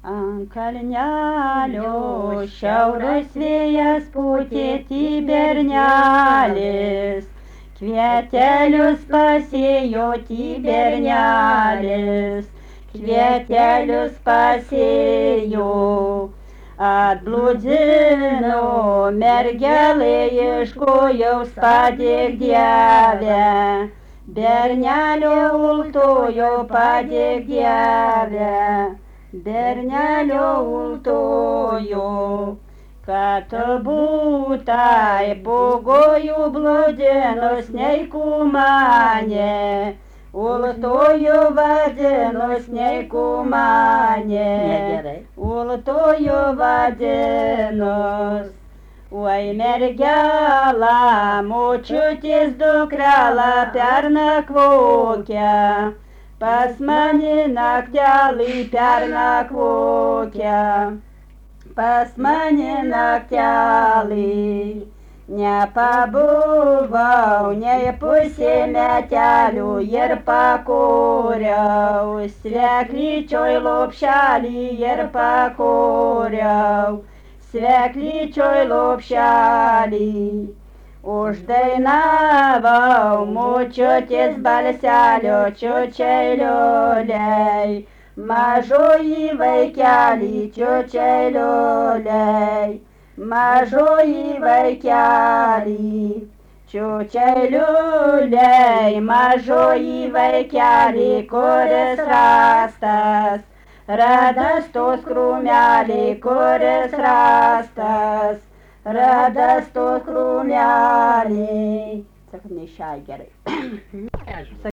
Ant kalnelio šiaurės vėjas pūtė bernelis, kvietelius pasėjo bernelis, kvietelius pasėjo. Atblūdino mergelė ieškojaus padėk Dieve, bernelio ultojo padėk Dieve, bernelio ultojo. Kad būtai pogojų blūdinus nei kumanė, ultoju vadinus nei kumanė, ultoju vadinus. Oi mergela, močiutės dukrela pernakvokia, pas mane naktelį pernakvokia, pas mane naktelį. Nepabuvau nei pusė metelių ir pakoriau, sveklyčioj lopšelį ir pakoriau, sveklyčioj lopšelį. Uždainavau močiutės balselio čiučiai lioliai, mažoji vaikelį čiučiai lioliai, mažoji vaikelį. Čiučiai lioliai, mažoji vaikelį, kuris rastas, radas tos krūmelį, kuris rastas, radas tos krūmelį. Sako, neišai gerai.